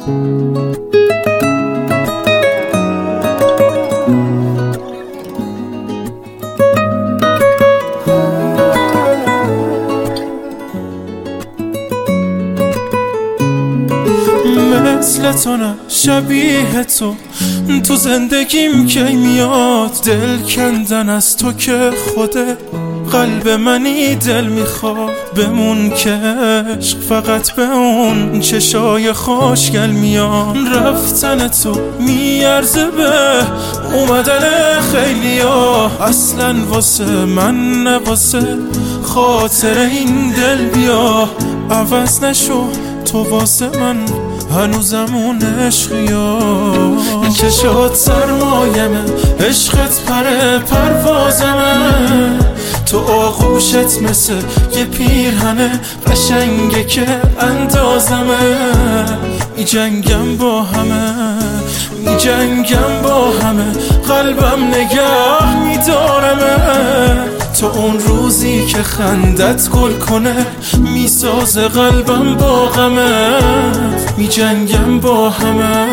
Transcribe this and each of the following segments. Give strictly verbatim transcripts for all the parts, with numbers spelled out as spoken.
مثل تو نه شبیه تو تو زندگیم کی میاد، دل کندن از تو که خوده قلب منی دل میخواد. بمون که عشق فقط به اون چشای خوشگل میاد. رفتن تو میارزه به اومدن خیلی ها، اصلا واسه من نه واسه خاطر این دل بیا. عوض نشو تو واسه من هنوزم اون عشقی ها. چشات سرمایمه عشقت پر پروازمه، تو آغوشت مثل یه پیرهنه قشنگه که اندازمه. می جنگم با همه می جنگم با همه قلبم نگه می دارمه. تو اون روزی که خندت گل کنه میسازه قلبم با غمه. می جنگم با همه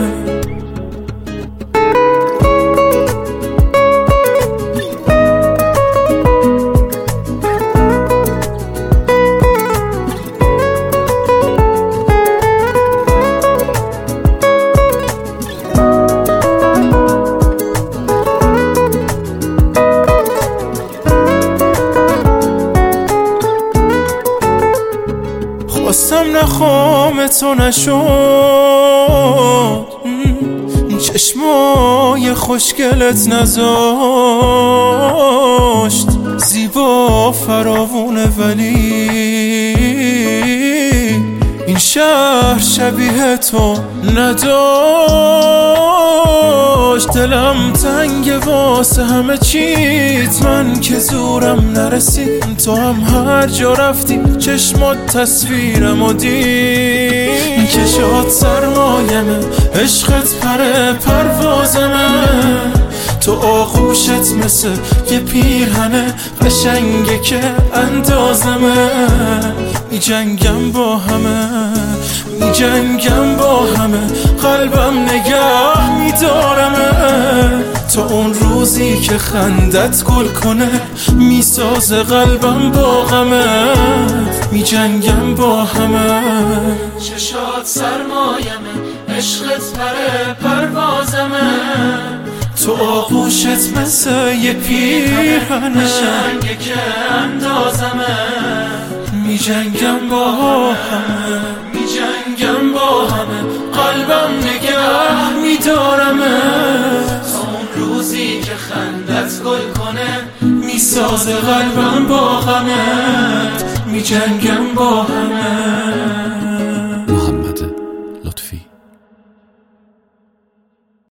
خواستم نخوام تو نشد، چشمای خوشگلت نذاشت زیبا فراوونه، ولی این شهر شبیه تو نداشت. دلم تنگ واسه همه چیت، من که زورم نرسید تو هم هر جا رفتی چشمات تصویرم و دید. کشات سرمایمه عشقت پر پروازمه، تو آغوشت مثل یه پیرهنه قشنگه که اندازمه. می جنگم با همه می جنگم با همه قلبم نگه می دارمه. تو اون روزی که خندت گل کنه میسازه قلبم با غمه. می جنگم با همه چشات سرمایمه عشقت پر پروازمه، تو آغوشت مثل یه پیرهنه قشنگه که اندازمه. می جنگم با همه می جنگم با همه قلبم نگه می دارمه. تا اون روزی که خندت گل کنه میسازه قلبم با غمت. می جنگم با همه